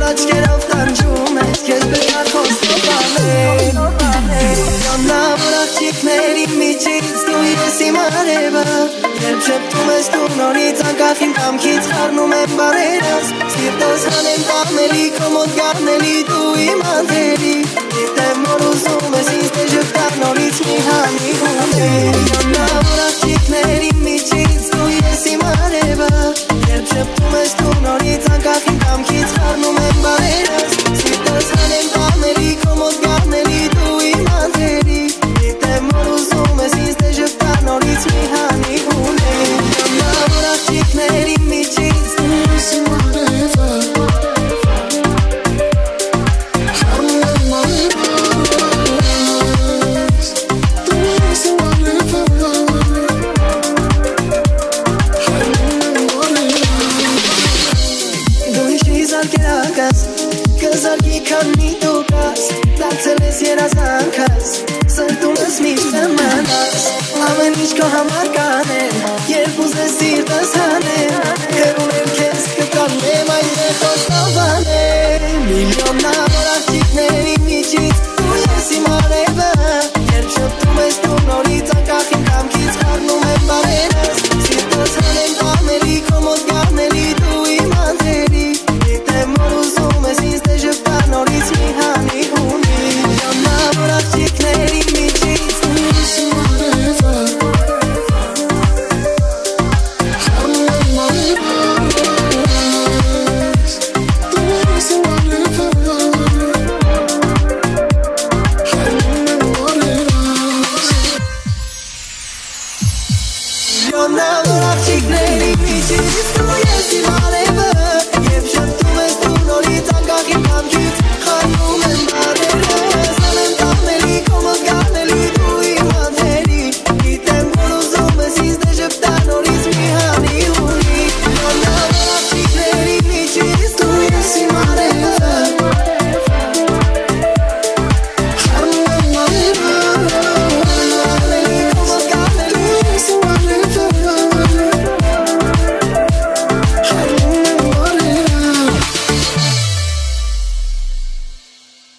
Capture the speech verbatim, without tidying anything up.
աչքերով տանջում ես Քեզ պետք է խոստովանել Կանա որ աղջիկների միջից դու ես իմ արևը Երբ շեպտում ես դու նորից անկախ իմ կամքից խառնում եմ բարերս Սիրտս հանեմ տամելի քո մոտ գարնելի դու իմ անձերի Գիտեմ որ ուզում ես ինձ դե ժպտար նորից մի հանի ուներ Կանա որ աղջիկների միջից դու ես իմ արևը Երբ շեպտում ես դու նորից անկախ իմ կամքից խառնում եմ բարերս Սիրտս հանեմ տամելի քո մոտ գարնելի դու իմ անձերի Գիտեմ որ ուզում ես ինձ դե ժպտար նորից մի հանի ուներ Կանա որ աղջիկների միջից դու ես իմ արևը Կզարգի քան մի տուկաս Դարձել ես երազանքս Սրտում ես միշտ նմանաս Ամեն ինչ քո համար կանեմ Երբ ուզես սիրտս հանեմ Հեռունել քեզ կտանեմ Այնտեղ խոստովան